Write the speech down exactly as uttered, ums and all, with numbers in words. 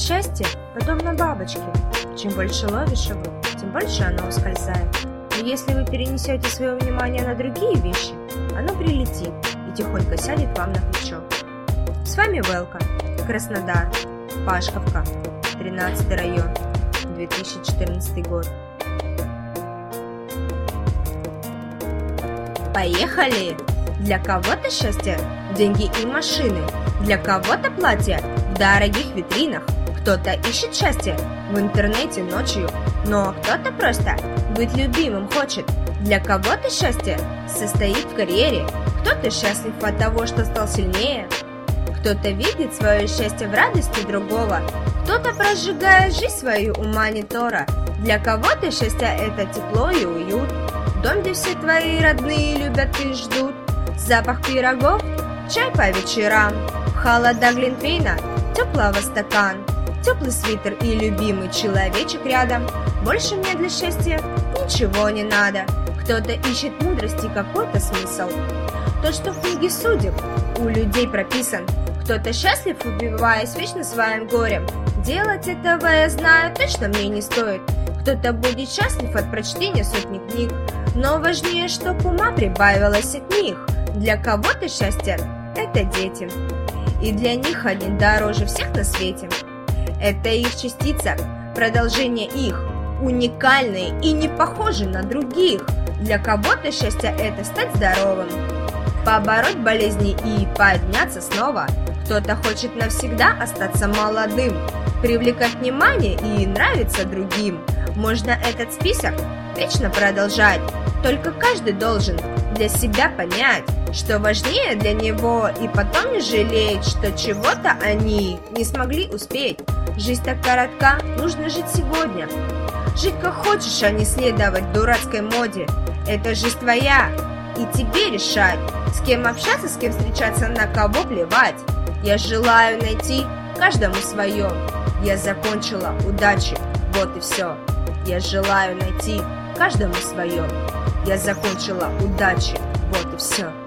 Счастье подобно бабочке. Чем больше ловишь его, тем больше оно ускользает. Но если вы перенесете свое внимание на другие вещи, оно прилетит и тихонько сядет вам на плечо. С вами Велка, Краснодар, Пашковка, тринадцатый район, две тысячи четырнадцатый год. Поехали! Для кого-то счастье – деньги и машины, для кого-то платье в дорогих витринах, кто-то ищет счастье в интернете ночью, но кто-то просто быть любимым хочет. Для кого-то счастье состоит в карьере, кто-то счастлив от того, что стал сильнее, кто-то видит свое счастье в радости другого, кто-то прожигает жизнь свою у монитора. Для кого-то счастье – это тепло и уют, дом, где все твои родные любят и ждут, запах пирогов, чай по вечерам, холода глинтвейна, теплого стакан, теплый свитер и любимый человечек рядом. Больше мне для счастья ничего не надо. Кто-то ищет мудрости, какой-то смысл. То, что в книге судеб у людей прописан. Кто-то счастлив, убиваясь вечно своим горем. Делать этого, я знаю, точно мне не стоит. Кто-то будет счастлив от прочтения сотни книг, но важнее, чтоб ума прибавилось от них. Для кого-то счастье – это дети, и для них они дороже всех на свете. Это их частица, продолжение их, уникальные и не похожи на других. Для кого-то счастье – это стать здоровым, побороть болезни и подняться снова. Кто-то хочет навсегда остаться молодым, привлекать внимание и нравиться другим. Можно этот список вечно продолжать, только каждый должен для себя понять, что важнее для него, и потом не жалеть, что чего-то они не смогли успеть. Жизнь так коротка, нужно жить сегодня. Жить как хочешь, а не следовать дурацкой моде. Это жизнь твоя, и тебе решать, с кем общаться, с кем встречаться, на кого плевать. Я желаю найти каждому свое. Я закончила, удачи, вот и все. Я желаю найти каждому свое. Я закончила, удачи, вот и все.